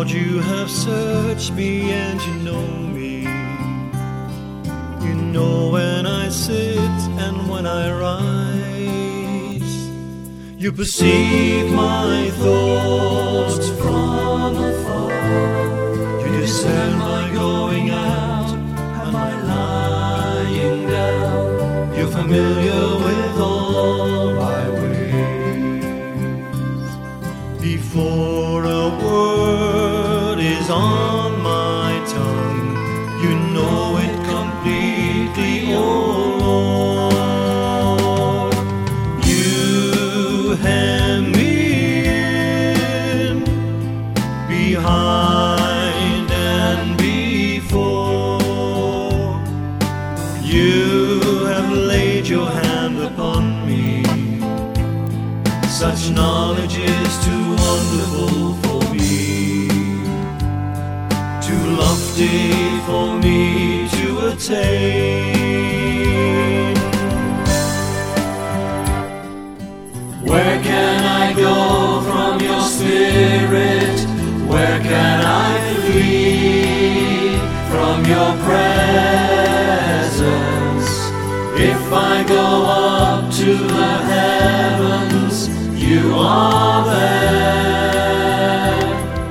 Lord, you have searched me and you know me. You know when I sit and when I rise. You perceive my thoughts from afar. You discern my going out and my lying down. You're familiar with all my ways. Before a word is on my tongue, you know it completely, oh Lord. You hem me in, behind and before. You have laid your hand upon me. Such knowledge is too wonderful for me, too lofty for me to attain. Where can I go from your spirit? Where can I flee from your presence? If I go up to the heavens, you are there.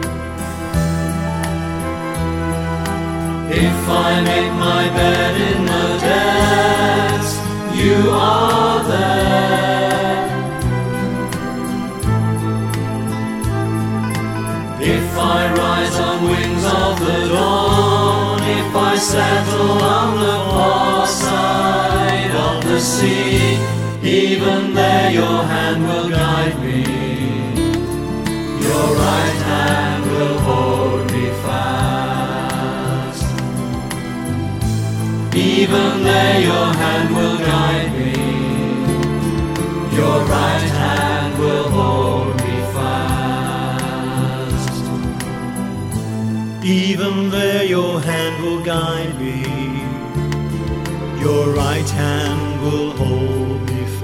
If I make my bed in the depths, you are there. If I rise on wings of the dawn, if I settle on the far side of the sea, even there your hand will guide me. Your right hand will hold me fast. Even there your hand will guide me. Your right hand will hold me fast. Even there your hand will guide me. Your right hand will hold me fast.